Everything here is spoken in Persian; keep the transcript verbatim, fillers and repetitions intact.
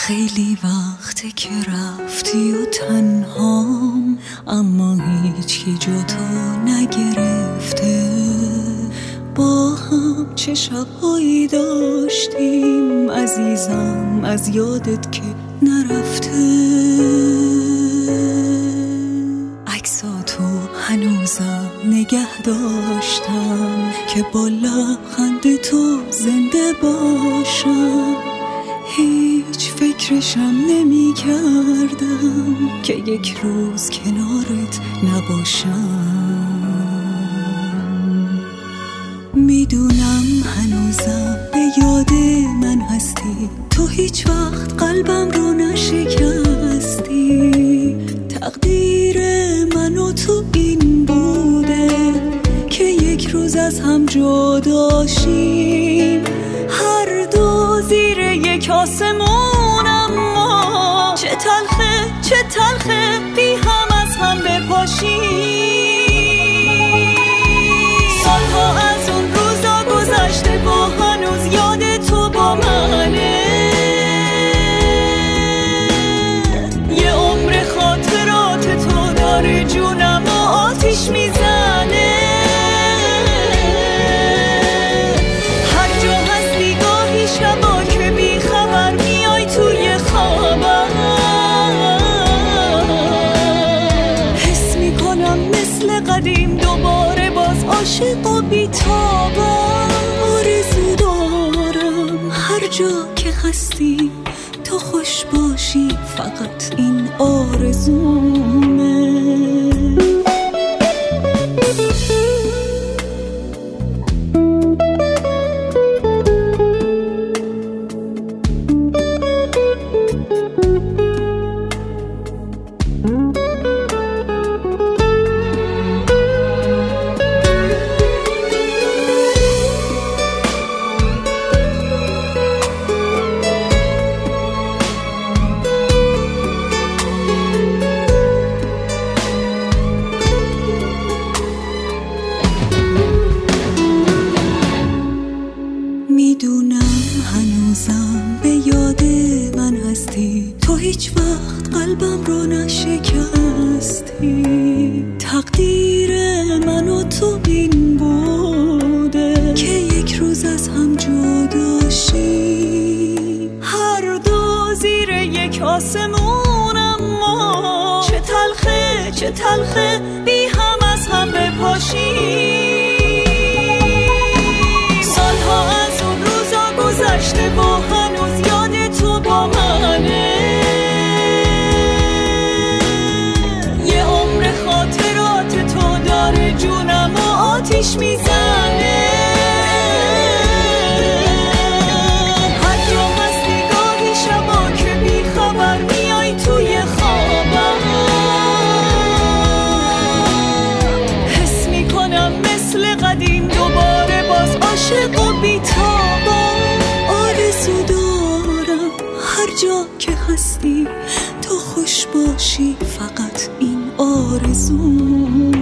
خیلی وقته که رفتی و تنهام، اما هیچ کی جا تو نگرفته. با هم چه شبهایی داشتیم عزیزم، از یادت که نرفته. عکساتو هنوزم نگه داشتم که با لبخند تو زنده باشم. هیچ فکرشم نمی کردم که یک روز کنارت نباشم. میدونم هنوزم به یاد من هستی، تو هیچ وقت قلبم رو نشکستی. تقدیر من و تو این بوده که یک روز از هم جدا شیم، هر دو زیر یک آسمون. اما چه تلخه چه تلخه بی هم از هم بپاشیم. سالها از اون روزا گذشته و هنوز یاد تو با منه. یه عمر خاطرات تو داره جونم و آتیش میزنه. هر جا هستی گاهی شبا که بی خبر میای توی خوابم، حس میکنم مثل قدیم دوباره باز عاشق و بی‌تابم. آرزو دارم هر جا که هستی تو خوش باشی، فقط این آرزومه. میدونم هنوزم به یاد من هستی، تو هیچ وقت قلبم رو نشکستی. تقدیر من و تو این بوده که یک روز از هم جدا شیم، هر دو زیر یک آسمون. اما چه تلخه چه تلخه بی هم از هم بپاشیم. سالها از اون روزا گذشته و هنوز یاد تو با منه. یه عمر خاطرات تو داره جونم و آتیش میزنه. هر جا هستی گاهی شبا که بی خبر میای توی خوابم، حس میکنم مثل قدیم دوباره باز عاشق و بی‌تابم. آرزو دارم هر جا که هستی تو خوش باشی، فقط این آرزو.